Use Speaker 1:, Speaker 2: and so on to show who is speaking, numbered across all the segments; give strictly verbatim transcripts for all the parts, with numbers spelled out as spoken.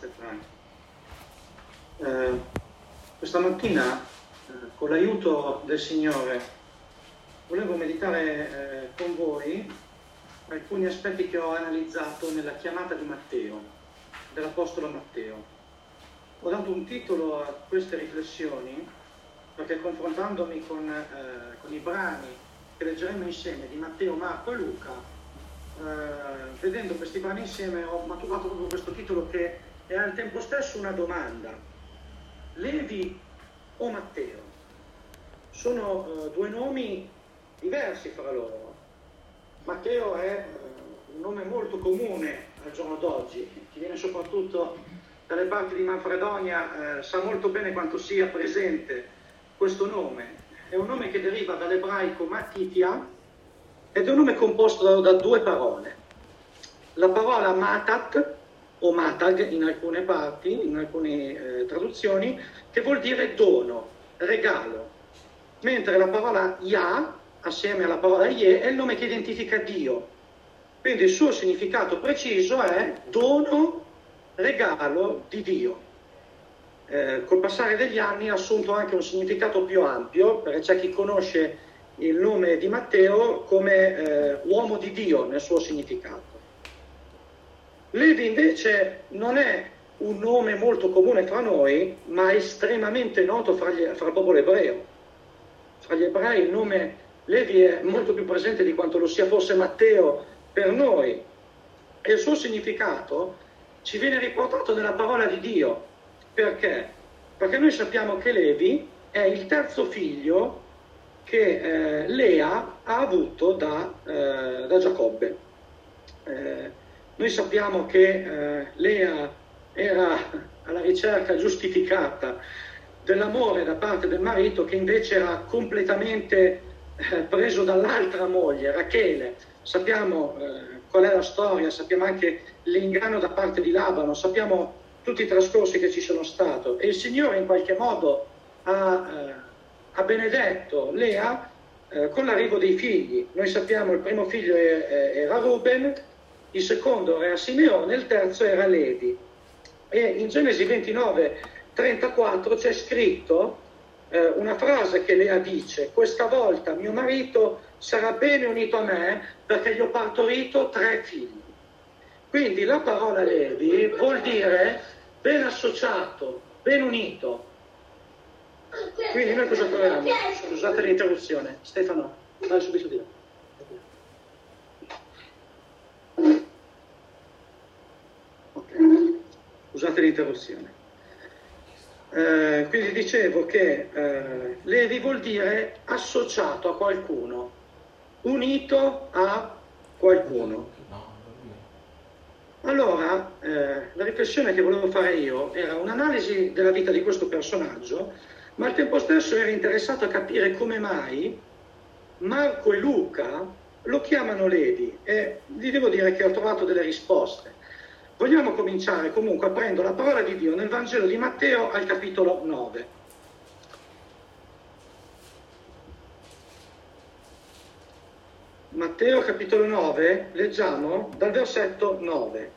Speaker 1: Grazie Frank. Eh, questa mattina, eh, con l'aiuto del Signore, volevo meditare eh, con voi alcuni aspetti che ho analizzato nella chiamata di Matteo, dell'Apostolo Matteo. Ho dato un titolo a queste riflessioni perché, confrontandomi con, eh, con i brani che leggeremo insieme di Matteo, Marco e Luca, Uh, vedendo questi brani insieme ho maturato proprio questo titolo, che è al tempo stesso una domanda: Levi o Matteo? Sono uh, due nomi diversi fra loro. Matteo è uh, un nome molto comune al giorno d'oggi, chi viene soprattutto dalle parti di Manfredonia uh, sa molto bene quanto sia presente questo nome. È un nome che deriva dall'ebraico Mattitia ed è un nome composto da, da due parole. La parola matat o matag in alcune parti, in alcune eh, traduzioni, che vuol dire dono, regalo, mentre la parola Yah, assieme alla parola Ye, è il nome che identifica Dio. Quindi il suo significato preciso è dono, regalo di Dio. Eh, col passare degli anni ha assunto anche un significato più ampio, perché c'è chi conosce il nome di Matteo come eh, uomo di Dio nel suo significato. Levi invece non è un nome molto comune fra noi, ma estremamente noto fra, gli, fra il popolo ebreo. Fra gli ebrei il nome Levi è molto più presente di quanto lo sia forse Matteo per noi, e il suo significato ci viene riportato nella parola di Dio. Perché? Perché noi sappiamo che Levi è il terzo figlio che eh, Lea ha avuto da, eh, da Giacobbe. Eh, noi sappiamo che eh, Lea era alla ricerca giustificata dell'amore da parte del marito, che invece era completamente eh, preso dall'altra moglie, Rachele. Sappiamo eh, qual è la storia, sappiamo anche l'inganno da parte di Labano, sappiamo tutti i trascorsi che ci sono stati, e il Signore in qualche modo ha... Eh, ha benedetto Lea eh, con l'arrivo dei figli. Noi sappiamo il primo figlio era Ruben, il secondo era Simeone, il terzo era Levi. E in Genesi ventinove trentaquattro c'è scritto eh, una frase che Lea dice: questa volta mio marito sarà bene unito a me perché gli ho partorito tre figli. Quindi la parola Levi vuol dire ben associato, ben unito. Quindi noi cosa troviamo? Scusate l'interruzione. Stefano, vai subito di là. Ok, scusate l'interruzione. Eh, quindi dicevo che eh, Levi vuol dire associato a qualcuno, unito a qualcuno. Allora, eh, la riflessione che volevo fare io era un'analisi della vita di questo personaggio, ma al tempo stesso ero interessato a capire come mai Marco e Luca lo chiamano Levi, e vi devo dire che ho trovato delle risposte. Vogliamo cominciare comunque aprendo la parola di Dio nel Vangelo di Matteo al capitolo nove. Matteo capitolo nove, leggiamo dal versetto nove.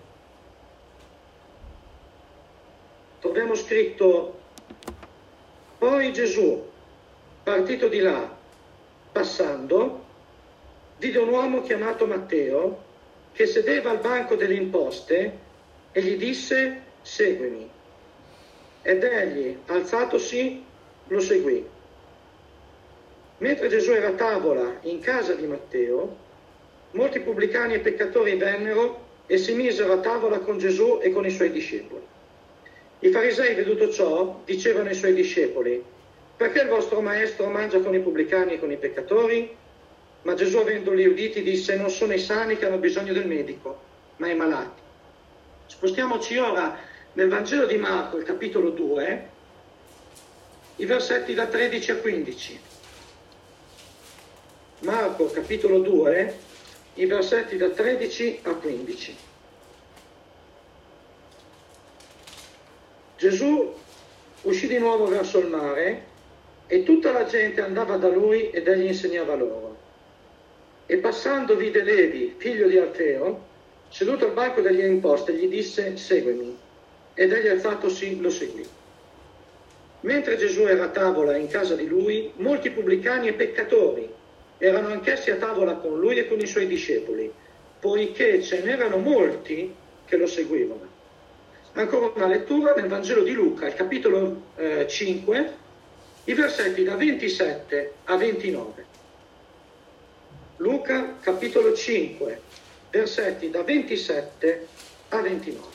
Speaker 1: Troviamo scritto: poi Gesù, partito di là, passando, vide un uomo chiamato Matteo che sedeva al banco delle imposte e gli disse: seguimi. Ed egli, alzatosi, lo seguì. Mentre Gesù era a tavola in casa di Matteo, molti pubblicani e peccatori vennero e si misero a tavola con Gesù e con i suoi discepoli. I farisei, veduto ciò, dicevano ai suoi discepoli: perché il vostro maestro mangia con i pubblicani e con i peccatori? Ma Gesù, avendoli uditi, disse: non sono i sani che hanno bisogno del medico, ma i malati. Spostiamoci ora nel Vangelo di Marco, il capitolo due, i versetti da tredici a quindici. Marco, capitolo due, i versetti da tredici a quindici. Gesù uscì di nuovo verso il mare e tutta la gente andava da lui ed egli insegnava loro. E passando vide Levi, figlio di Alfeo, seduto al banco degli imposte, gli disse: seguimi. ed egli alzatosi lo seguì. Mentre Gesù era a tavola in casa di lui, molti pubblicani e peccatori erano anch'essi a tavola con lui e con i suoi discepoli, poiché ce n'erano molti che lo seguivano. Ancora una lettura nel Vangelo di Luca, al capitolo eh, cinque, i versetti da ventisette a ventinove. Luca, capitolo cinque, versetti da ventisette a ventinove.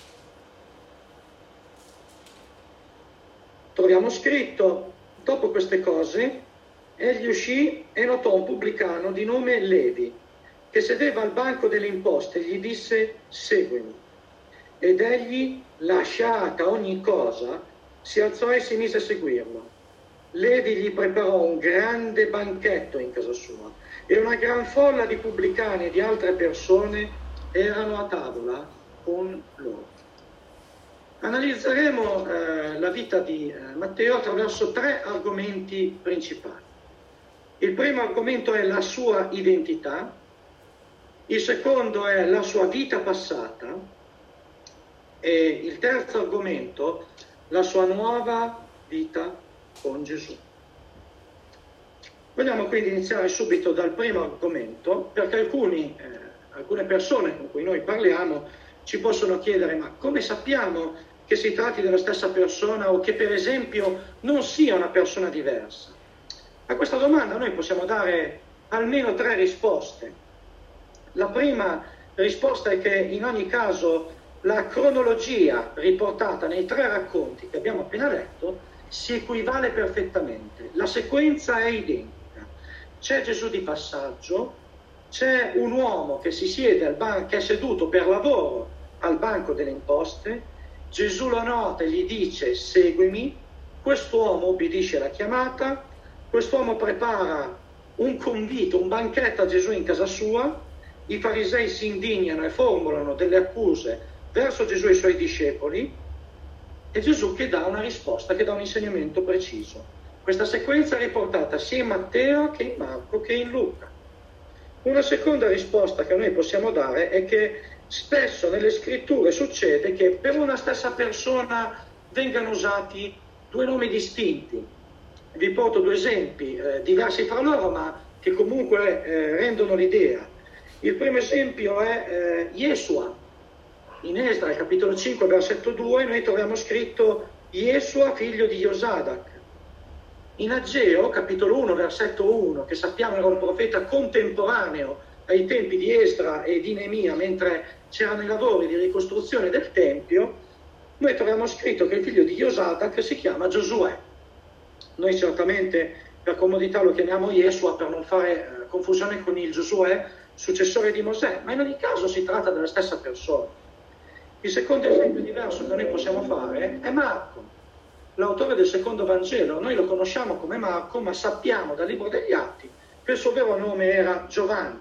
Speaker 1: Troviamo scritto: dopo queste cose, egli uscì e notò un pubblicano di nome Levi, che sedeva al banco delle imposte, e gli disse: seguimi. Ed egli, lasciata ogni cosa, si alzò e si mise a seguirlo. Levi gli preparò un grande banchetto in casa sua, e una gran folla di pubblicani e di altre persone erano a tavola con loro. Analizzeremo eh, la vita di eh, Matteo attraverso tre argomenti principali. Il primo argomento è la sua identità, il secondo è la sua vita passata e il terzo argomento, la sua nuova vita con Gesù. Vogliamo quindi iniziare subito dal primo argomento, perché alcuni, eh, alcune persone con cui noi parliamo ci possono chiedere: ma come sappiamo che si tratti della stessa persona o che per esempio non sia una persona diversa? A questa domanda noi possiamo dare almeno tre risposte. La prima risposta è che in ogni caso la cronologia riportata nei tre racconti che abbiamo appena letto si equivale perfettamente. La sequenza è identica. C'è Gesù di passaggio, c'è un uomo che si siede al banco, che è seduto per lavoro al banco delle imposte. Gesù lo nota e gli dice: seguimi. Quest'uomo obbedisce alla chiamata, quest'uomo prepara un convito, un banchetto a Gesù in casa sua. I farisei si indignano e formulano delle accuse verso Gesù e i suoi discepoli, e Gesù che dà una risposta, che dà un insegnamento preciso. Questa sequenza è riportata sia in Matteo che in Marco che in Luca. Una seconda risposta che noi possiamo dare è che spesso nelle scritture succede che per una stessa persona vengano usati due nomi distinti. Vi porto due esempi eh, diversi fra loro, ma che comunque eh, rendono l'idea. Il primo esempio è eh, Yeshua. In Esdra, capitolo cinque, versetto due, noi troviamo scritto Yeshua, figlio di Josadak. In Ageo, capitolo uno, versetto uno, che sappiamo era un profeta contemporaneo ai tempi di Esdra e di Neemia, mentre c'erano i lavori di ricostruzione del Tempio, noi troviamo scritto che il figlio di Josadak si chiama Giosuè. Noi certamente per comodità lo chiamiamo Yeshua per non fare eh, confusione con il Giosuè, successore di Mosè, ma in ogni caso si tratta della stessa persona. Il secondo esempio diverso che noi possiamo fare è Marco, l'autore del secondo Vangelo. Noi lo conosciamo come Marco, ma sappiamo dal libro degli Atti che il suo vero nome era Giovanni.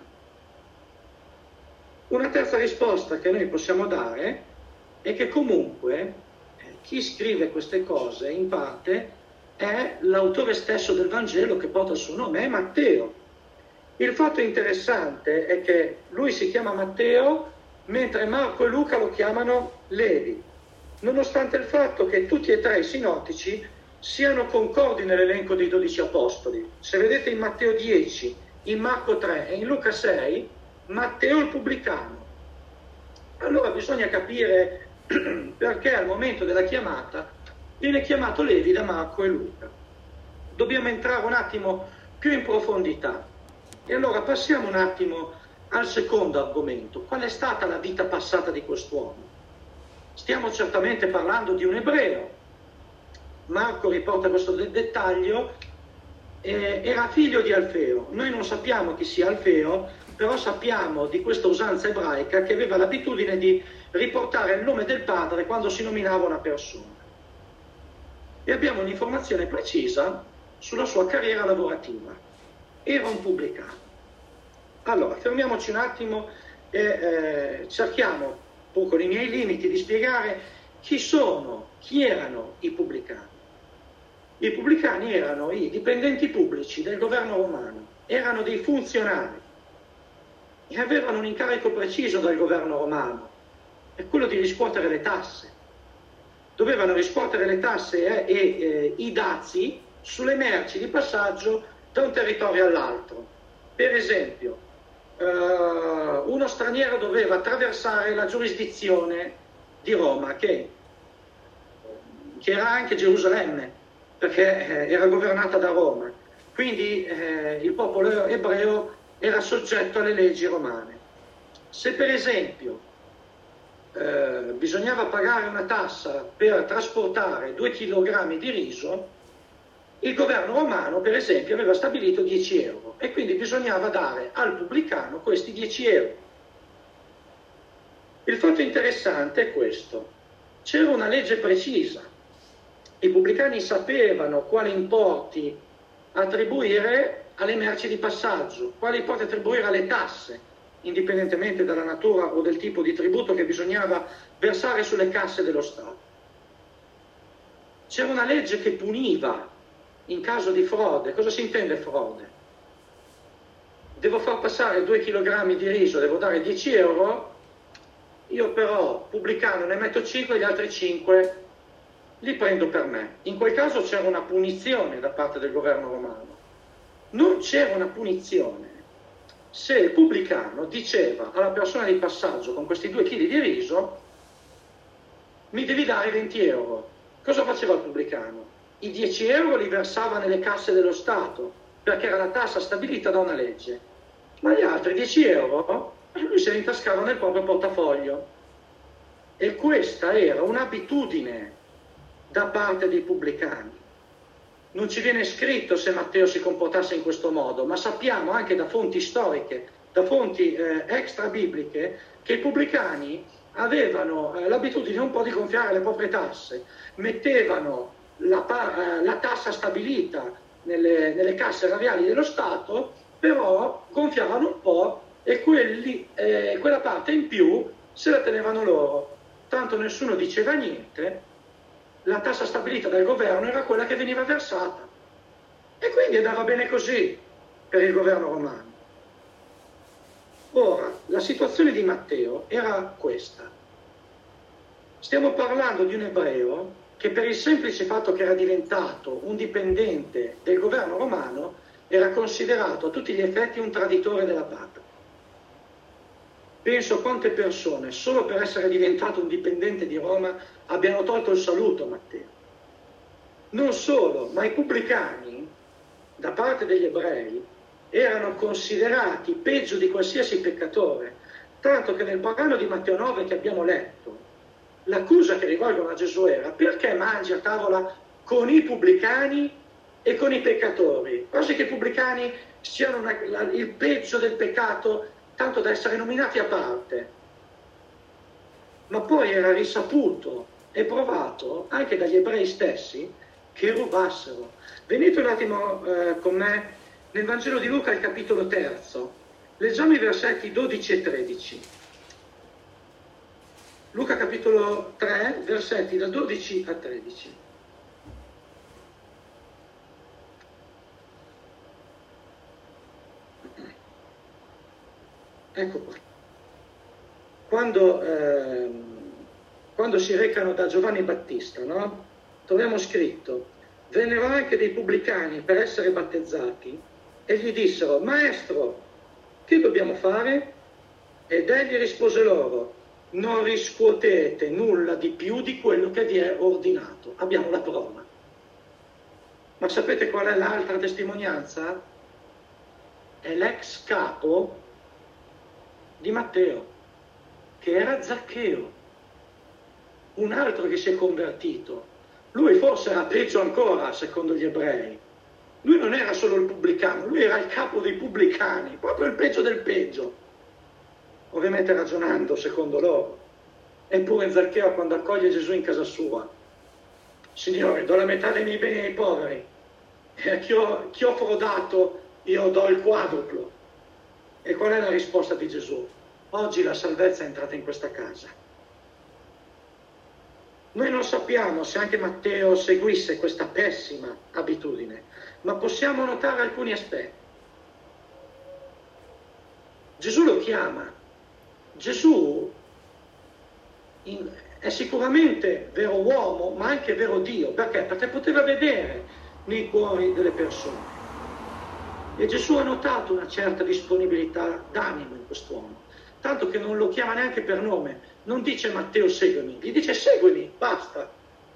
Speaker 1: Una terza risposta che noi possiamo dare è che comunque eh, chi scrive queste cose in parte è l'autore stesso del Vangelo che porta il suo nome, è Matteo. Il fatto interessante è che lui si chiama Matteo, mentre Marco e Luca lo chiamano Levi, nonostante il fatto che tutti e tre i sinottici siano concordi nell'elenco dei dodici apostoli. Se vedete in Matteo dieci, in Marco tre e in Luca sei, Matteo il pubblicano. Allora bisogna capire perché al momento della chiamata viene chiamato Levi da Marco e Luca. Dobbiamo entrare un attimo più in profondità. E allora passiamo un attimo al secondo argomento. Qual è stata la vita passata di quest'uomo? Stiamo certamente parlando di un ebreo. Marco riporta questo dettaglio. Eh, era figlio di Alfeo. Noi non sappiamo chi sia Alfeo, però sappiamo di questa usanza ebraica che aveva l'abitudine di riportare il nome del padre quando si nominava una persona. E abbiamo un'informazione precisa sulla sua carriera lavorativa. Era un pubblicano. Allora, fermiamoci un attimo e eh, cerchiamo, pur con i miei limiti, di spiegare chi sono, chi erano i pubblicani. I pubblicani erano i dipendenti pubblici del governo romano, erano dei funzionari e avevano un incarico preciso dal governo romano, è quello di riscuotere le tasse. dovevano riscuotere le tasse e, e eh, i dazi sulle merci di passaggio da un territorio all'altro. Per esempio, eh, uno straniero doveva attraversare la giurisdizione di Roma, che, che era anche Gerusalemme, perché eh, era governata da Roma. Quindi eh, il popolo ebreo era soggetto alle leggi romane. Se per esempio eh, bisognava pagare una tassa per trasportare due chilogrammi di riso, il governo romano per esempio aveva stabilito dieci euro e quindi bisognava dare al pubblicano questi dieci euro. Il fatto interessante è questo: c'era una legge precisa, i pubblicani sapevano quali importi attribuire alle merci di passaggio, quali importi attribuire alle tasse, indipendentemente dalla natura o del tipo di tributo che bisognava versare sulle casse dello Stato. C'era una legge che puniva in caso di frode. Cosa si intende frode? Devo far passare due chilogrammi di riso, devo dare dieci euro, io però pubblicano ne metto cinque, gli altri cinque li prendo per me. In quel caso c'era una punizione da parte del governo romano. Non c'era una punizione se il pubblicano diceva alla persona di passaggio con questi due chili di riso: mi devi dare venti euro. Cosa faceva il pubblicano? I dieci euro li versava nelle casse dello Stato, perché era la tassa stabilita da una legge, ma gli altri dieci euro lui se li intascava nel proprio portafoglio. E questa era un'abitudine da parte dei pubblicani. Non ci viene scritto se Matteo si comportasse in questo modo, ma sappiamo anche da fonti storiche, da fonti eh, extra bibliche, che i pubblicani avevano eh, l'abitudine un po' di gonfiare le proprie tasse, mettevano la, eh, la tassa stabilita nelle, nelle casse erariali dello Stato, però gonfiavano un po' e quelli, eh, quella parte in più se la tenevano loro. Tanto nessuno diceva niente, la tassa stabilita dal governo era quella che veniva versata. E quindi andava bene così per il governo romano. Ora, la situazione di Matteo era questa. Stiamo parlando di un ebreo che per il semplice fatto che era diventato un dipendente del governo romano era considerato a tutti gli effetti un traditore della patria. Penso a quante persone, solo per essere diventato un dipendente di Roma, abbiano tolto il saluto a Matteo. Non solo, ma i pubblicani, da parte degli ebrei, erano considerati peggio di qualsiasi peccatore, tanto che nel brano di Matteo nove che abbiamo letto, l'accusa che rivolgono a Gesù era: perché mangi a tavola con i pubblicani e con i peccatori? Quasi che i pubblicani siano una, la, il peggio del peccato, tanto da essere nominati a parte. Ma poi era risaputo e provato anche dagli ebrei stessi che rubassero. Venite un attimo eh, con me nel Vangelo di Luca, al capitolo terzo. Leggiamo i versetti dodici e tredici. Luca capitolo tre, versetti da dodici a tredici. Ecco qua. Quando, eh, quando si recano da Giovanni Battista, no? Troviamo scritto: vennero anche dei pubblicani per essere battezzati e gli dissero: Maestro, che dobbiamo fare? Ed egli rispose loro: non riscuotete nulla di più di quello che vi è ordinato. Abbiamo la prova. Ma sapete qual è l'altra testimonianza? È l'ex capo di Matteo, che era Zaccheo, un altro che si è convertito. Lui forse era peggio ancora, secondo gli ebrei. Lui non era solo il pubblicano, lui era il capo dei pubblicani, proprio il peggio del peggio. Ovviamente ragionando secondo loro. Eppure Zaccheo, quando accoglie Gesù in casa sua: Signore, do la metà dei miei beni ai poveri, e a chi ho, chi ho frodato io do il quadruplo. E qual è la risposta di Gesù? Oggi la salvezza è entrata in questa casa. Noi non sappiamo se anche Matteo seguisse questa pessima abitudine, ma possiamo notare alcuni aspetti. Gesù lo chiama. Gesù in, è sicuramente vero uomo, ma anche vero Dio. Perché? Perché poteva vedere nei cuori delle persone. E Gesù ha notato una certa disponibilità d'animo in quest'uomo, tanto che non lo chiama neanche per nome, non dice Matteo seguimi, gli dice seguimi, basta.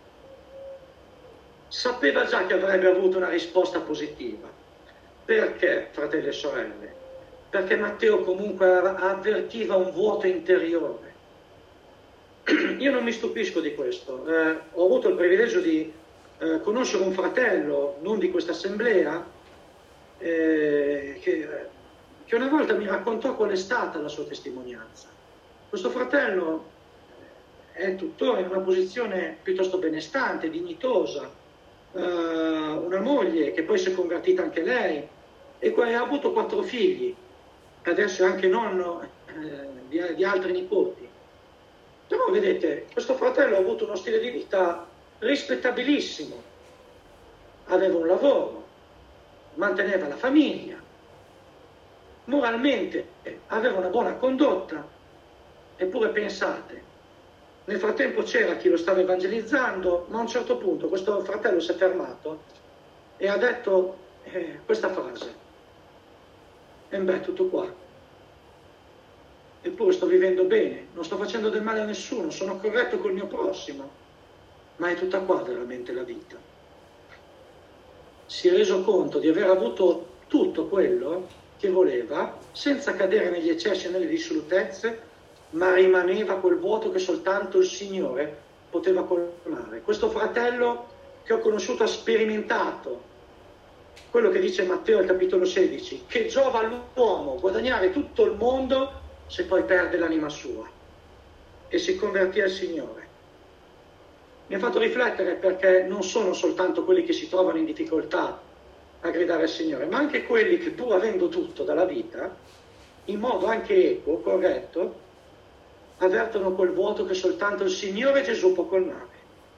Speaker 1: Sapeva già che avrebbe avuto una risposta positiva. Perché, fratelli e sorelle? Perché Matteo comunque avvertiva un vuoto interiore. Io non mi stupisco di questo. Eh, ho avuto il privilegio di eh, conoscere un fratello, non di questa assemblea, eh, che, che una volta mi raccontò qual è stata la sua testimonianza. Questo fratello è tuttora in una posizione piuttosto benestante, dignitosa, eh, una moglie che poi si è convertita anche lei, e poi ha avuto quattro figli, adesso è anche nonno eh, di, di altri nipoti. Però vedete, questo fratello ha avuto uno stile di vita rispettabilissimo, aveva un lavoro, manteneva la famiglia, moralmente aveva una buona condotta, eppure pensate, nel frattempo c'era chi lo stava evangelizzando, ma a un certo punto questo fratello si è fermato e ha detto eh, questa frase: e beh, tutto qua. Eppure sto vivendo bene, non sto facendo del male a nessuno, sono corretto col mio prossimo, ma è tutta qua veramente la vita. Si è reso conto di aver avuto tutto quello che voleva, senza cadere negli eccessi e nelle dissolutezze, ma rimaneva quel vuoto che soltanto il Signore poteva colmare. Questo fratello che ho conosciuto ha sperimentato quello che dice Matteo al capitolo sedici, che giova all'uomo guadagnare tutto il mondo se poi perde l'anima sua, e si convertì al Signore. Mi ha fatto riflettere, perché non sono soltanto quelli che si trovano in difficoltà a gridare al Signore, ma anche quelli che, pur avendo tutto dalla vita, in modo anche equo, corretto, avvertono quel vuoto che soltanto il Signore Gesù può colmare.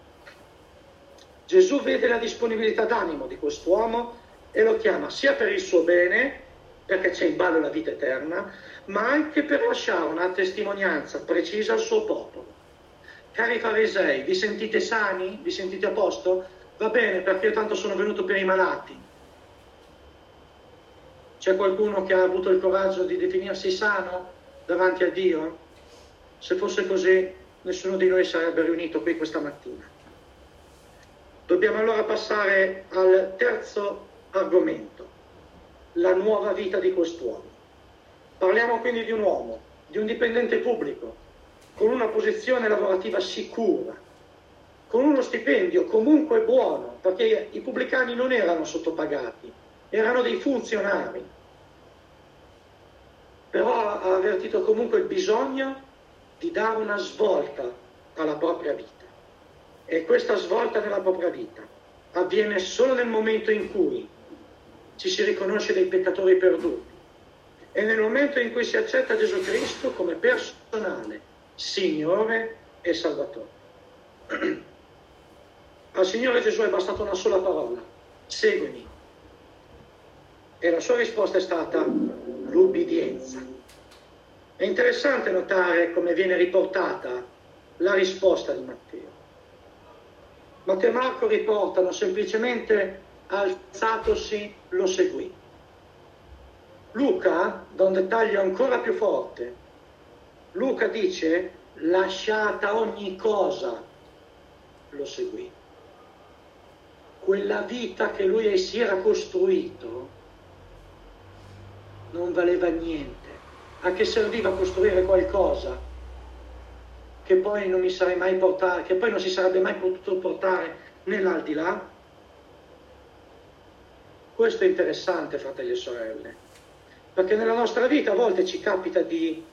Speaker 1: Gesù vede la disponibilità d'animo di quest'uomo e lo chiama sia per il suo bene, perché c'è in ballo la vita eterna, ma anche per lasciare una testimonianza precisa al suo popolo. Cari farisei, vi sentite sani? Vi sentite a posto? Va bene, perché io tanto sono venuto per i malati. C'è qualcuno che ha avuto il coraggio di definirsi sano davanti a Dio? Se fosse così, nessuno di noi sarebbe riunito qui questa mattina. Dobbiamo allora passare al terzo argomento, la nuova vita di quest'uomo. Parliamo quindi di un uomo, di un dipendente pubblico, con una posizione lavorativa sicura, con uno stipendio comunque buono, perché i pubblicani non erano sottopagati, erano dei funzionari. Però ha avvertito comunque il bisogno di dare una svolta alla propria vita. E questa svolta nella propria vita avviene solo nel momento in cui ci si riconosce dei peccatori perduti e nel momento in cui si accetta Gesù Cristo come personale Signore e Salvatore. Al Signore Gesù è bastata una sola parola: seguimi. E la sua risposta è stata l'ubbidienza. È interessante notare come viene riportata la risposta di Matteo. Matteo e Marco riportano semplicemente: alzatosi, lo seguì. Luca dà un dettaglio ancora più forte. Luca dice: lasciata ogni cosa, lo seguì. Quella vita che lui si era costruito non valeva niente. A che serviva costruire qualcosa che poi non mi sarei mai portato, che poi non si sarebbe mai potuto portare nell'aldilà? Questo è interessante, fratelli e sorelle, perché nella nostra vita a volte ci capita di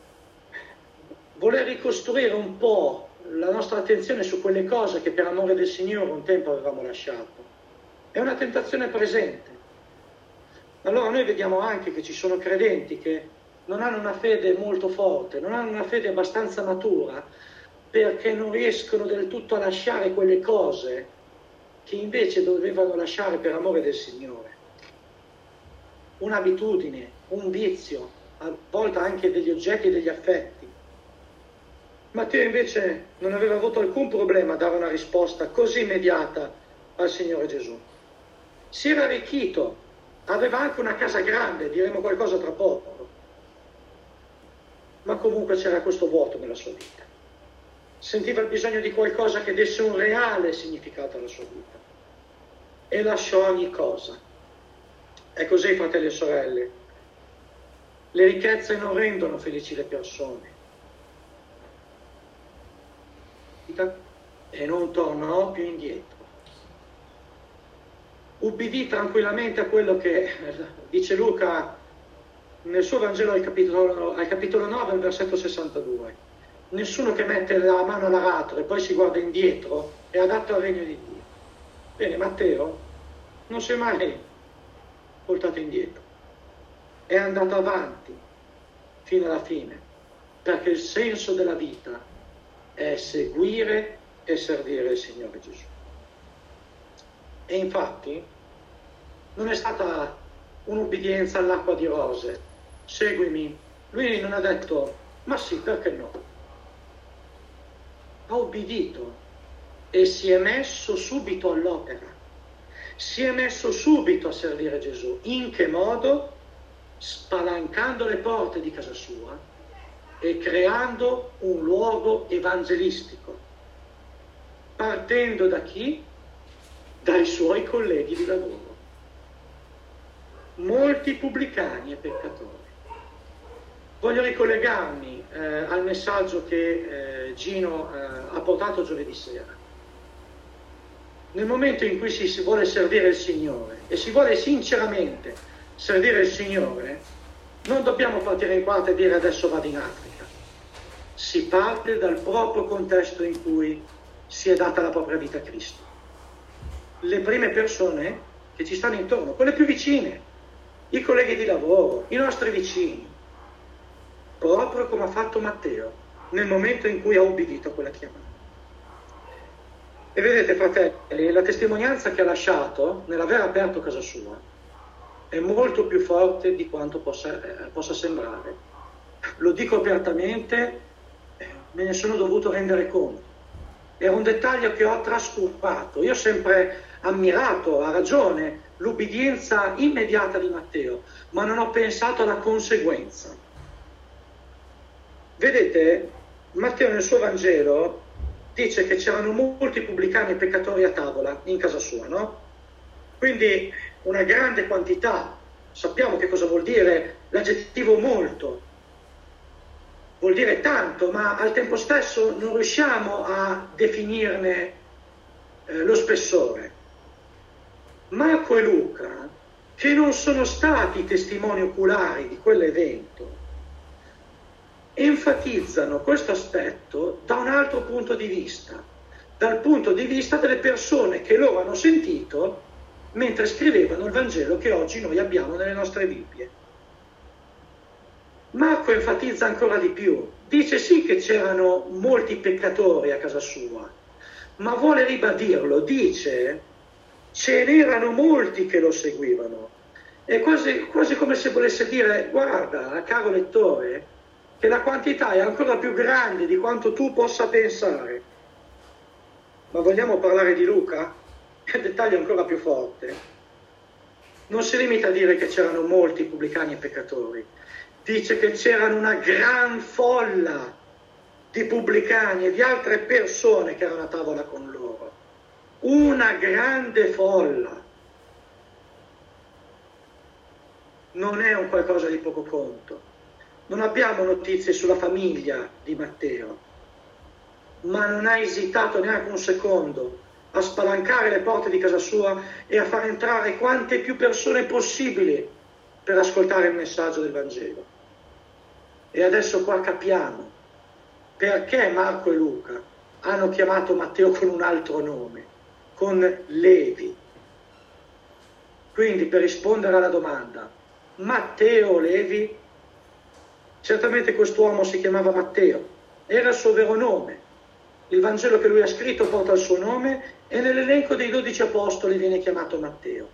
Speaker 1: voler ricostruire un po' la nostra attenzione su quelle cose che per amore del Signore un tempo avevamo lasciato. È una tentazione presente. Allora noi vediamo anche che ci sono credenti che non hanno una fede molto forte, non hanno una fede abbastanza matura, perché non riescono del tutto a lasciare quelle cose che invece dovevano lasciare per amore del Signore. Un'abitudine, un vizio, a volte anche degli oggetti e degli affetti. Matteo invece non aveva avuto alcun problema a dare una risposta così immediata al Signore Gesù. Si era arricchito, aveva anche una casa grande, diremo qualcosa tra poco, ma comunque c'era questo vuoto nella sua vita. Sentiva il bisogno di qualcosa che desse un reale significato alla sua vita e lasciò ogni cosa. È così, fratelli e sorelle. Le ricchezze non rendono felici le persone e non tornano più indietro. Ubbidì tranquillamente a quello che dice Luca nel suo Vangelo al capitolo, al capitolo nove, al versetto sessantadue. Nessuno che mette la mano all'aratro e poi si guarda indietro è adatto al regno di Dio. Bene, Matteo non si è mai voltato indietro, è andato avanti fino alla fine, perché il senso della vita è seguire e servire il Signore Gesù. E infatti non è stata un'ubbidienza all'acqua di rose, seguimi. Lui non ha detto, ma sì, perché no? Ha ubbidito e si è messo subito all'opera. Si è messo subito a servire Gesù. In che modo? Spalancando le porte di casa sua e creando un luogo evangelistico. Partendo da chi? Dai suoi colleghi di lavoro. Molti pubblicani e peccatori. Voglio ricollegarmi eh, al messaggio che eh, Gino eh, ha portato giovedì sera. Nel momento in cui si, si vuole servire il Signore e si vuole sinceramente servire il Signore, non dobbiamo partire in quarta e dire adesso vado in Africa. Si parte dal proprio contesto in cui si è data la propria vita a Cristo. Le prime persone che ci stanno intorno, quelle più vicine, i colleghi di lavoro, i nostri vicini, proprio come ha fatto Matteo nel momento in cui ha ubbidito a quella chiamata. E vedete, fratelli, la testimonianza che ha lasciato nell'aver aperto casa sua è molto più forte di quanto possa, eh, possa sembrare. Lo dico apertamente, eh, me ne sono dovuto rendere conto. Era un dettaglio che ho trascurato. Io ho sempre ammirato, a ragione, l'ubbidienza immediata di Matteo, ma non ho pensato alla conseguenza. Vedete, Matteo nel suo Vangelo dice che c'erano molti pubblicani e peccatori a tavola in casa sua, no? Quindi una grande quantità. Sappiamo che cosa vuol dire l'aggettivo molto. Vuol dire tanto, ma al tempo stesso non riusciamo a definirne eh, lo spessore. Marco e Luca, che non sono stati testimoni oculari di quell'evento, enfatizzano questo aspetto da un altro punto di vista, dal punto di vista delle persone che loro hanno sentito mentre scrivevano il Vangelo che oggi noi abbiamo nelle nostre Bibbie. Marco enfatizza ancora di più, dice sì che c'erano molti peccatori a casa sua, ma vuole ribadirlo, dice ce n'erano molti che lo seguivano. È quasi, quasi come se volesse dire, guarda, caro lettore, che la quantità è ancora più grande di quanto tu possa pensare. Ma vogliamo parlare di Luca? Il dettaglio è ancora più forte. Non si limita a dire che c'erano molti pubblicani e peccatori, dice che c'erano una gran folla di pubblicani e di altre persone che erano a tavola con loro. Una grande folla. Non è un qualcosa di poco conto. Non abbiamo notizie sulla famiglia di Matteo, ma non ha esitato neanche un secondo a spalancare le porte di casa sua e a far entrare quante più persone possibili per ascoltare il messaggio del Vangelo. E adesso qua capiamo perché Marco e Luca hanno chiamato Matteo con un altro nome, con Levi. Quindi, per rispondere alla domanda, Matteo o Levi? Certamente quest'uomo si chiamava Matteo, era il suo vero nome. Il Vangelo che lui ha scritto porta il suo nome e nell'elenco dei dodici apostoli viene chiamato Matteo.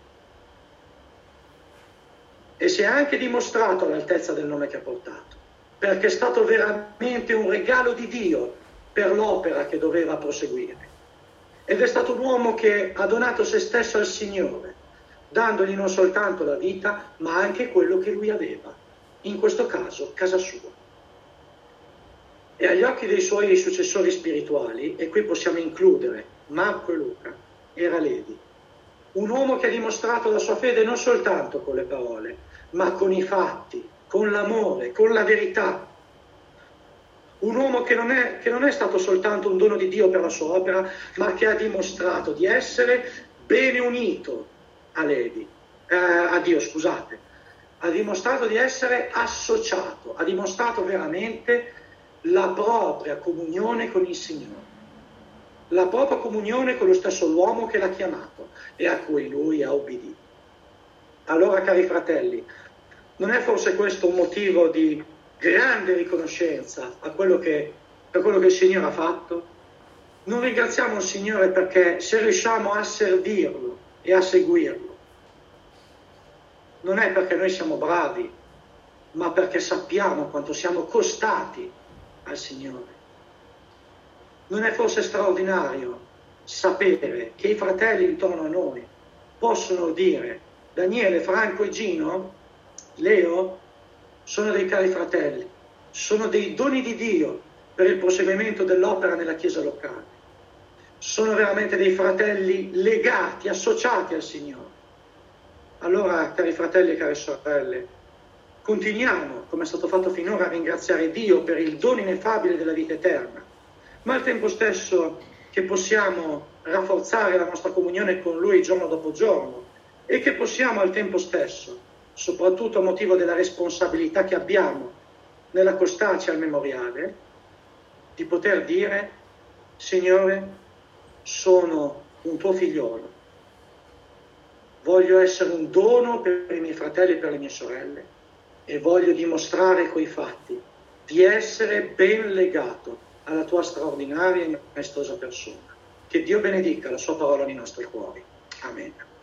Speaker 1: E si è anche dimostrato all'altezza del nome che ha portato, perché è stato veramente un regalo di Dio per l'opera che doveva proseguire. Ed è stato un uomo che ha donato se stesso al Signore, dandogli non soltanto la vita, ma anche quello che lui aveva, in questo caso casa sua. E agli occhi dei suoi successori spirituali, e qui possiamo includere Marco e Luca, era Levi, un uomo che ha dimostrato la sua fede non soltanto con le parole, ma con i fatti, con l'amore, con la verità. Un uomo che non è, che non è stato soltanto un dono di Dio per la sua opera, ma che ha dimostrato di essere bene unito a Levi, eh, a Dio, scusate. Ha dimostrato di essere associato, ha dimostrato veramente la propria comunione con il Signore, la propria comunione con lo stesso uomo che l'ha chiamato e a cui lui ha obbedito. Allora, cari fratelli, non è forse questo un motivo di grande riconoscenza a quello che, per quello che il Signore ha fatto? Non ringraziamo il Signore perché se riusciamo a servirlo e a seguirlo, non è perché noi siamo bravi, ma perché sappiamo quanto siamo costati al Signore. Non è forse straordinario sapere che i fratelli intorno a noi possono dire: Daniele, Franco e Gino, Leo, sono dei cari fratelli, sono dei doni di Dio per il proseguimento dell'opera nella Chiesa locale. Sono veramente dei fratelli legati, associati al Signore. Allora, cari fratelli e care sorelle, continuiamo, come è stato fatto finora, a ringraziare Dio per il dono ineffabile della vita eterna, ma al tempo stesso che possiamo rafforzare la nostra comunione con Lui giorno dopo giorno e che possiamo al tempo stesso, soprattutto a motivo della responsabilità che abbiamo nell'accostarci al memoriale, di poter dire: Signore, sono un tuo figliolo, voglio essere un dono per i miei fratelli e per le mie sorelle e voglio dimostrare coi fatti di essere ben legato alla tua straordinaria e maestosa persona. Che Dio benedica la sua parola nei nostri cuori. Amen.